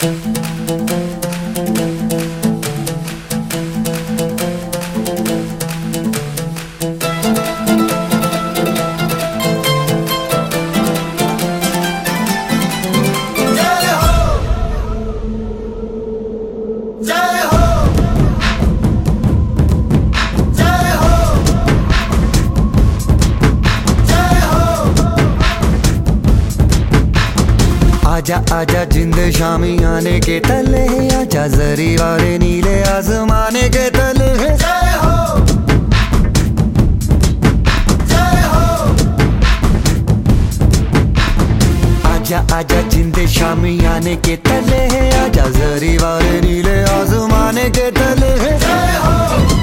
आजा आजा जिंद शामी आने के तले, आजा जरी वाले नीले आसमाने के तले। जय हो जय हो। आजा आजा जिंद शामी आने के तले, आजा जरी वाले नीले आसमाने के तले। जय हो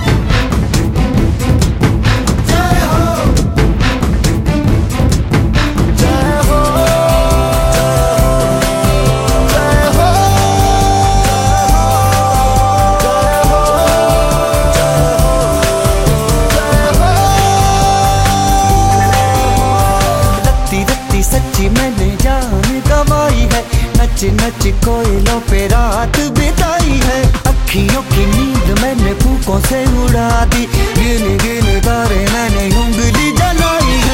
सच्ची मैंने जान गवाई है, नच नच कोयलों पे रात बिताई है। अखियों की नींद मैंने फूकों से उड़ा दी, गिन गिन तारे मैंने उंगली जलाई है।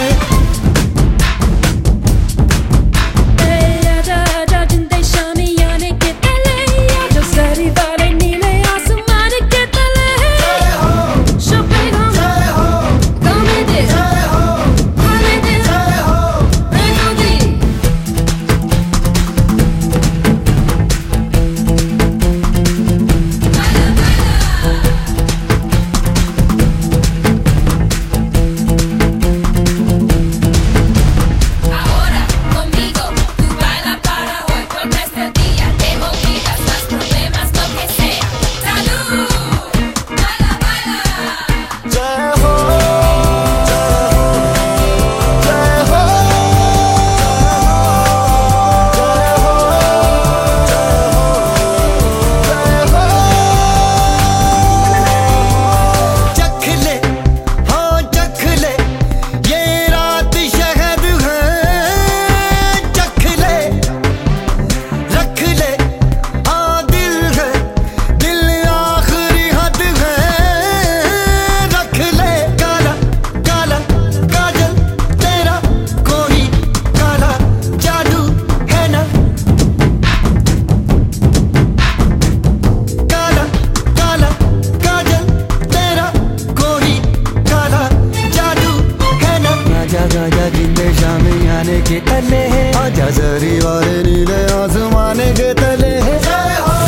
आजा जिंद शामी आने के तले, आजा जरी वाले नीले आसमाने के तले। जय हो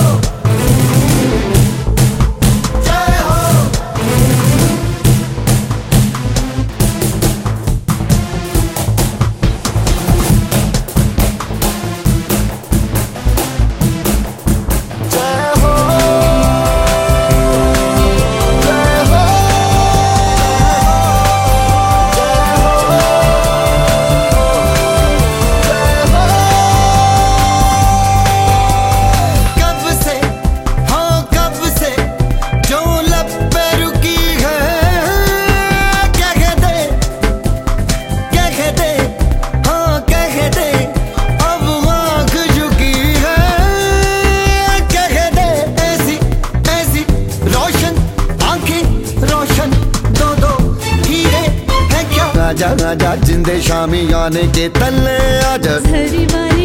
जय हो। आजा आजा जिंदे शामी आने के तले, आजा